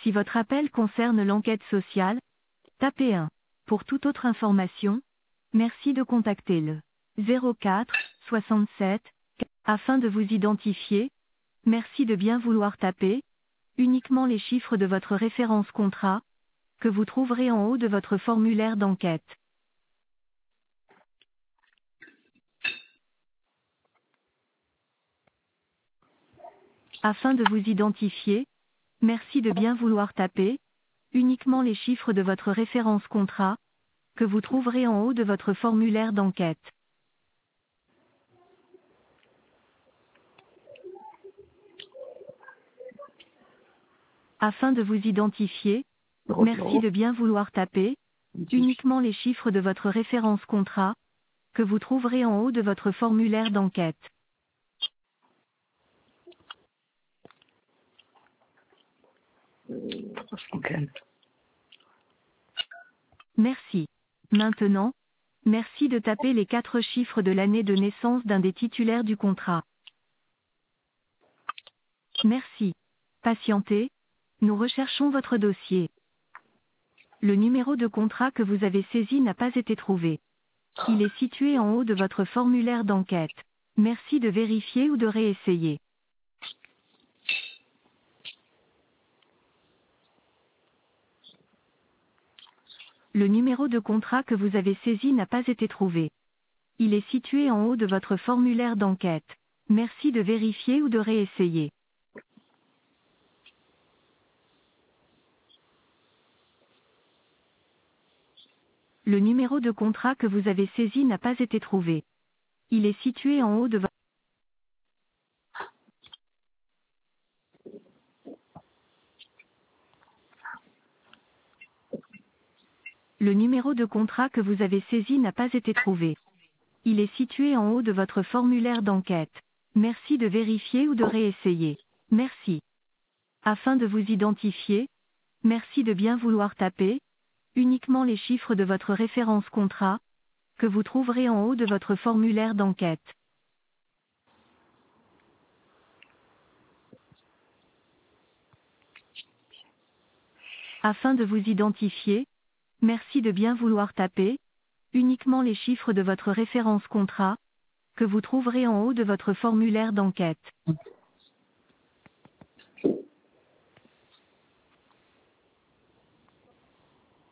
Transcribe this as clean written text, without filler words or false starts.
Si votre appel concerne l'enquête sociale, tapez 1. Pour toute autre information, merci de contacter le 04 67. Afin de vous identifier, merci de bien vouloir taper uniquement les chiffres de votre référence contrat, que vous trouverez en haut de votre formulaire d'enquête. Afin de vous identifier, merci de bien vouloir taper uniquement les chiffres de votre référence contrat, que vous trouverez en haut de votre formulaire d'enquête. Afin de vous identifier, merci de bien vouloir taper uniquement les chiffres de votre référence contrat, que vous trouverez en haut de votre formulaire d'enquête. Merci. Maintenant, merci de taper les 4 chiffres de l'année de naissance d'un des titulaires du contrat. Merci. Patientez, nous recherchons votre dossier. Le numéro de contrat que vous avez saisi n'a pas été trouvé. Il est situé en haut de votre formulaire d'enquête. Merci de vérifier ou de réessayer. Le numéro de contrat que vous avez saisi n'a pas été trouvé. Il est situé en haut de votre formulaire d'enquête. Merci de vérifier ou de réessayer. Le numéro de contrat que vous avez saisi n'a pas été trouvé. Il est situé en haut de votre... Le numéro de contrat que vous avez saisi n'a pas été trouvé. Il est situé en haut de votre formulaire d'enquête. Merci de vérifier ou de réessayer. Merci. Afin de vous identifier, merci de bien vouloir taper uniquement les chiffres de votre référence contrat, que vous trouverez en haut de votre formulaire d'enquête. Afin de vous identifier, merci de bien vouloir taper uniquement les chiffres de votre référence contrat, que vous trouverez en haut de votre formulaire d'enquête.